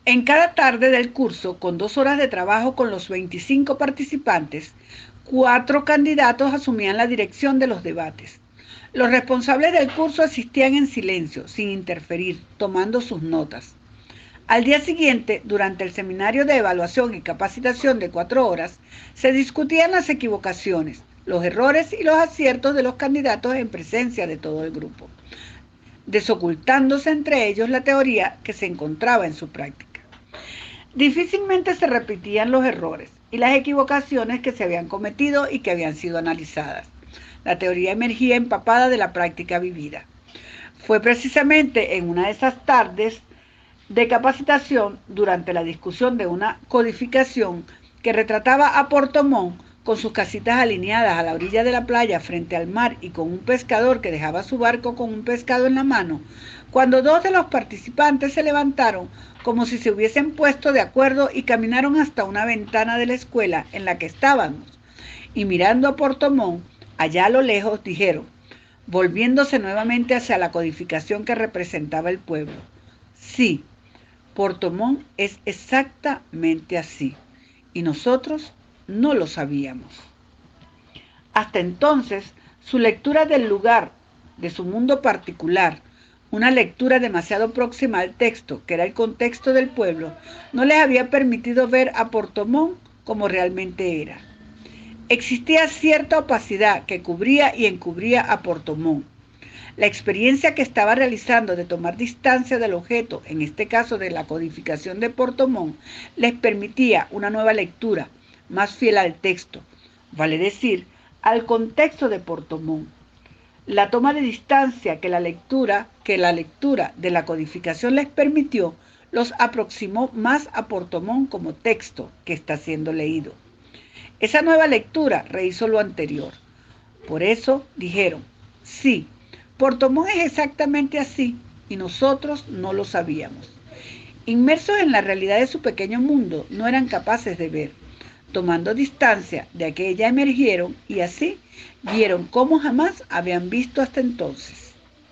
En cada tarde del curso, con 2 horas de trabajo con los 25 participantes, 4 candidatos asumían la dirección de los debates. Los responsables del curso asistían en silencio, sin interferir, tomando sus notas. Al día siguiente, durante el seminario de evaluación y capacitación de 4 horas, se discutían las equivocaciones, los errores y los aciertos de los candidatos en presencia de todo el grupo, desocultándose entre ellos la teoría que se encontraba en su práctica. Difícilmente se repetían los errores y las equivocaciones que se habían cometido y que habían sido analizadas. La teoría emergía empapada de la práctica vivida. Fue precisamente en una de esas tardes de capacitación, durante la discusión de una codificación que retrataba a Portomón con sus casitas alineadas a la orilla de la playa frente al mar y con un pescador que dejaba su barco con un pescado en la mano, cuando 2 de los participantes se levantaron como si se hubiesen puesto de acuerdo y caminaron hasta una ventana de la escuela en la que estábamos, y mirando a Portomón, allá a lo lejos, dijeron, volviéndose nuevamente hacia la codificación que representaba el pueblo: sí, Portomón es exactamente así, y nosotros no lo sabíamos. Hasta entonces, su lectura del lugar, de su mundo particular, una lectura demasiado próxima al texto, que era el contexto del pueblo, no les había permitido ver a Portomón como realmente era. Existía cierta opacidad que cubría y encubría a Portomón. La experiencia que estaba realizando de tomar distancia del objeto, en este caso de la codificación de Portomón, les permitía una nueva lectura, más fiel al texto, vale decir, al contexto de Portomón. La toma de distancia que la lectura de la codificación les permitió, los aproximó más a Portomón como texto que está siendo leído. Esa nueva lectura rehizo lo anterior. Por eso dijeron, sí, Portomón es exactamente así, y nosotros no lo sabíamos. Inmersos en la realidad de su pequeño mundo, no eran capaces de ver. Tomando distancia de aquella emergieron y así vieron cómo jamás habían visto hasta entonces.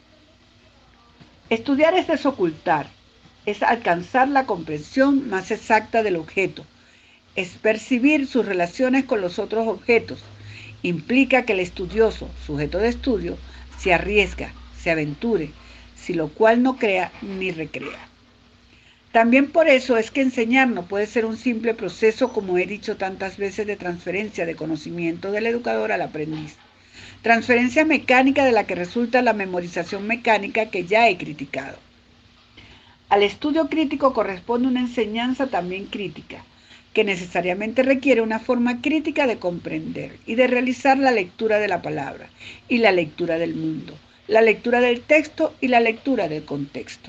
Estudiar es desocultar, es alcanzar la comprensión más exacta del objeto, es percibir sus relaciones con los otros objetos. Implica que el estudioso, sujeto de estudio, se arriesga, se aventure, sin lo cual no crea ni recrea. También por eso es que enseñar no puede ser un simple proceso, como he dicho tantas veces, de transferencia de conocimiento del educador al aprendiz. Transferencia mecánica de la que resulta la memorización mecánica que ya he criticado. Al estudio crítico corresponde una enseñanza también crítica, que necesariamente requiere una forma crítica de comprender y de realizar la lectura de la palabra y la lectura del mundo, la lectura del texto y la lectura del contexto.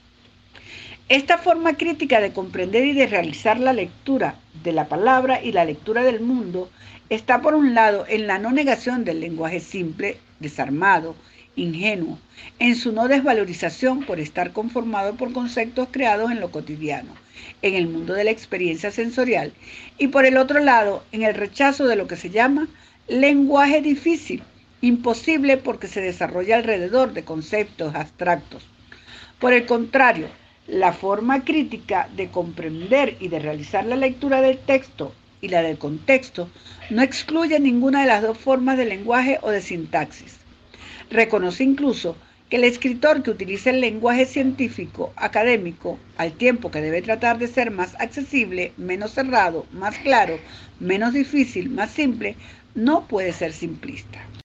Esta forma crítica de comprender y de realizar la lectura de la palabra y la lectura del mundo está, por un lado, en la no negación del lenguaje simple, desarmado, ingenuo, en su no desvalorización por estar conformado por conceptos creados en lo cotidiano, en el mundo de la experiencia sensorial, y por el otro lado, en el rechazo de lo que se llama lenguaje difícil, imposible porque se desarrolla alrededor de conceptos abstractos. Por el contrario, la forma crítica de comprender y de realizar la lectura del texto y la del contexto no excluye ninguna de las dos formas de lenguaje o de sintaxis. Reconoce incluso que el escritor que utiliza el lenguaje científico, académico, al tiempo que debe tratar de ser más accesible, menos cerrado, más claro, menos difícil, más simple, no puede ser simplista.